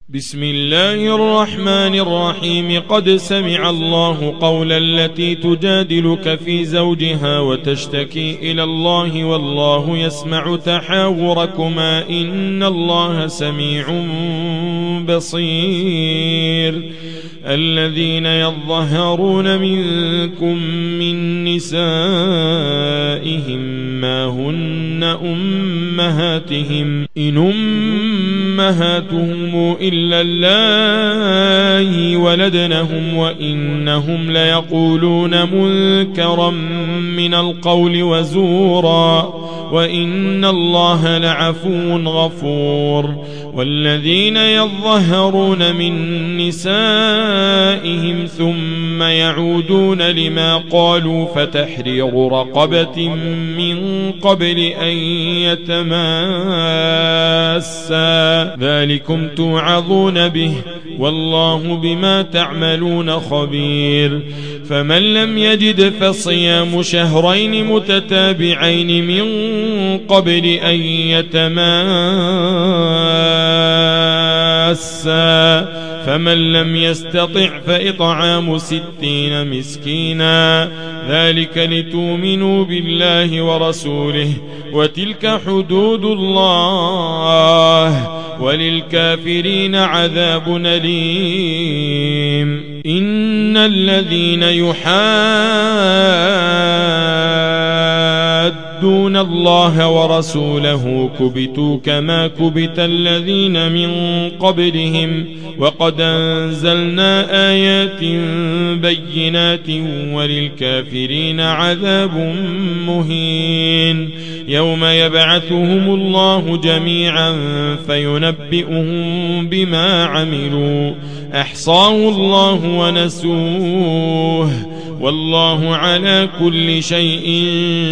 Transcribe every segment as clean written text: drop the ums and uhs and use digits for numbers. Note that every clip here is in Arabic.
بسم الله الرحمن الرحيم. قد سمع الله قول التي تجادلك في زوجها وتشتكي إلى الله والله يسمع تحاوركما إن الله سميع بصير. الذين يظهرون منكم من نسائهم ما هن أمهاتهم إن أمهاتهم إلا اللائي ولدنهم وإنهم ليقولون منكرا من القول وزورا وإن الله لعفو غفور. والذين يظهرون من نسائهم ثم يعودون لما قالوا فتحرير رقبة من قبل أن يتماسا ذلكم توعظون به والله بما تعملون خبير. فمن لم يجد فصيام شهرين متتابعين من قبل أن يتماسا فمن لم يستطع فإطعام 60 مسكينا ذلك لتؤمنوا بالله ورسوله وتلك حدود الله وللكافرين عذاب أليم. إن الذين يحادون الله ورسوله كبتوا كما كبت الذين من قبلهم وقد أنزلنا آيات بينات وللكافرين عذاب مهين. يوم يبعثهم الله جميعا فينبئهم بما عملوا أحصاه الله ونسوه والله على كل شيء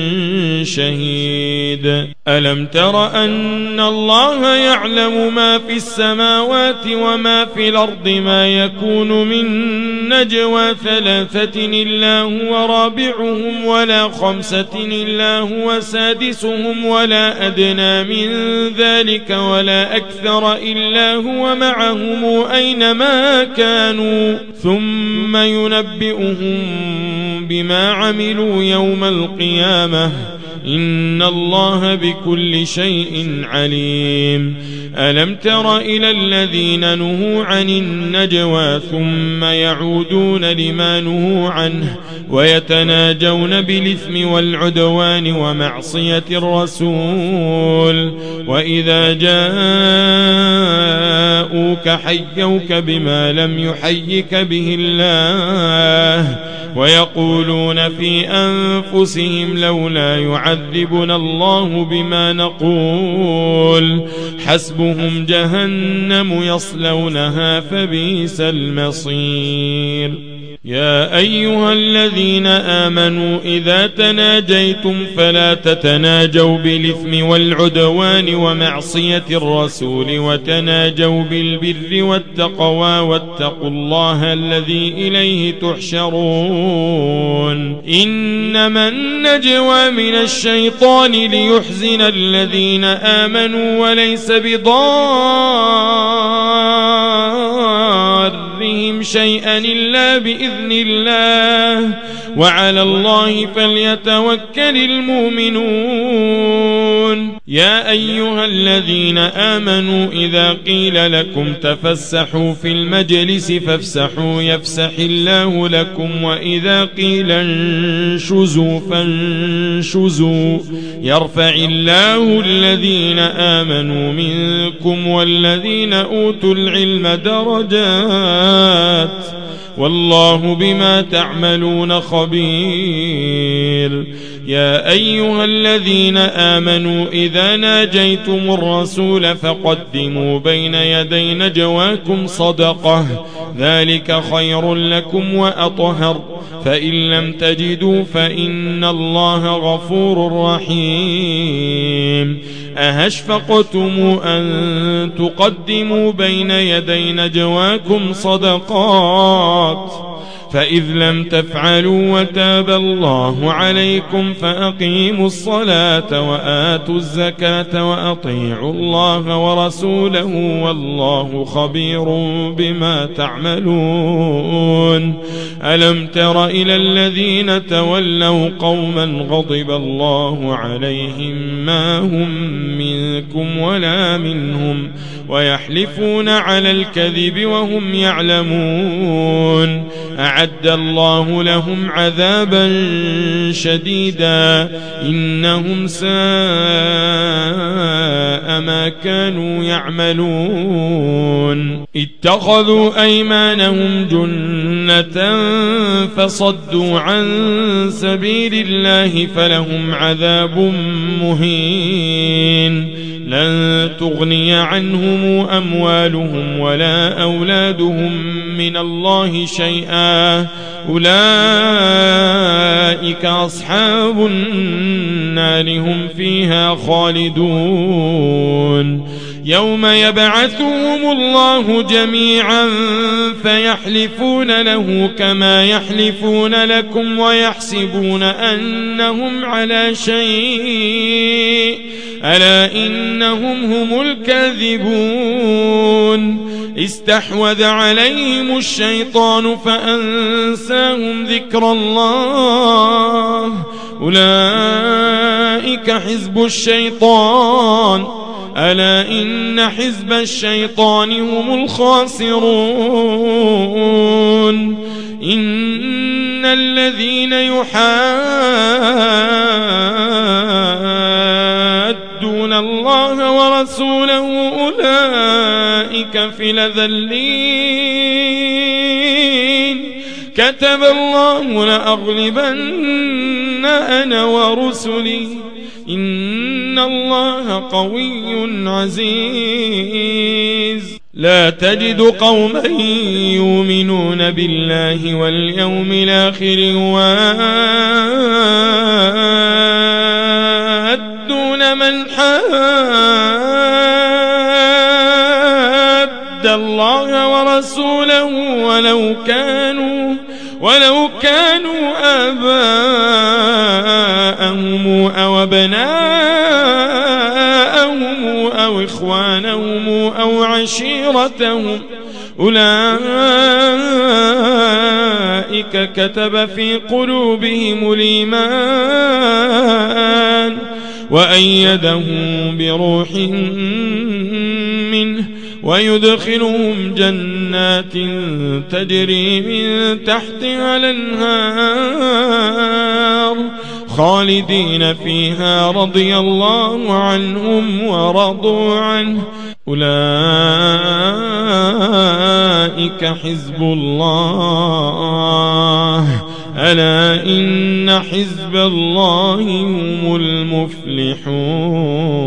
شهيد. ألم تر أن الله يعلم ما في السماوات وما في الأرض ما يكون من نجوى 3 إلا هو رابعهم ولا 5 إلا هو سادسهم ولا أدنى من ذلك ولا أكثر إلا هو معهم أينما كانوا ثم ينبئهم بما عملوا يوم القيامة إن الله بكل شيء عليم. ألم تر إلى الذين نهوا عن النجوى ثم يعودون لما نهوا عنه ويتناجون بالإثم والعدوان ومعصية الرسول وإذا جاءوك حيوك بما لم يحيك به الله ويقولون في أنفسهم لولا يعذبنا الله بما نقول حسبهم جهنم يصلونها فبئس المصير. يا أيها الذين آمنوا إذا تناجيتم فلا تتناجوا بالإثم والعدوان ومعصية الرسول وتناجوا بالبر والتقوى واتقوا الله الذي إليه تحشرون. إنما النجوى من الشيطان ليحزن الذين آمنوا وليس بضارهم شيئا إلا بإذن الله وعلى الله فليتوكل المؤمنون. يا أيها الذين آمنوا إذا قيل لكم تفسحوا في المجلس فافسحوا يفسح الله لكم وإذا قيل انشزوا فانشزوا يرفع الله الذين آمنوا منكم والذين أوتوا العلم درجات والله بما تعملون خبير. يا أيها الذين آمنوا إذا ناجيتم الرسول فقدموا بين يدي نجواكم صدقة ذلك خير لكم وأطهر فإن لم تجدوا فإن الله غفور رحيم. أهشفقتم أن تقدموا بين يدي نجواكم صدقات فإذ لم تفعلوا وتاب الله عليكم فأقيموا الصلاة وآتوا الزكاة وأطيعوا الله ورسوله والله خبير بما تعملون. ألم تر إلى الذين تولوا قوما غضب الله عليهم ما هم منكم ولا منهم ويحلفون على الكذب وهم يعلمون. أعد الله لهم عذابا شديدا إنهم ساء ما كانوا يعملون. اتخذوا أيمانهم جنة فصدوا عن سبيل الله فلهم عذاب مهين. لن تغني عنهم أموالهم ولا أولادهم من الله شيئا أولئك أصحاب النار هم فيها خالدون. يوم يبعثهم الله جميعا فيحلفون له كما يحلفون لكم ويحسبون أنهم على شيء ألا إنهم هم الكاذبون. استحوذ عليهم الشيطان فأنساهم ذكر الله أولئك حزب الشيطان ألا إن حزب الشيطان هم الخاسرون. إن الذين يحادون الله ورسوله أولئك في الأذلين. كتب الله لأغلبن أنا ورسلي إن الله قوي عزيز. لا تجد قوما يؤمنون بالله واليوم الآخر يوادون من حاد الله ورسوله ولو كانوا آباءهم أو أبناءهم أو إخوانهم أو عشيرتهم أولئك كتب في قلوبهم الإيمان وأيدهم بروح منه ويدخلهم جنات تجري من تحتها الأنهار خالدين فيها رضي الله عنهم ورضوا عنه أولئك حزب الله ألا إن حزب الله هم المفلحون.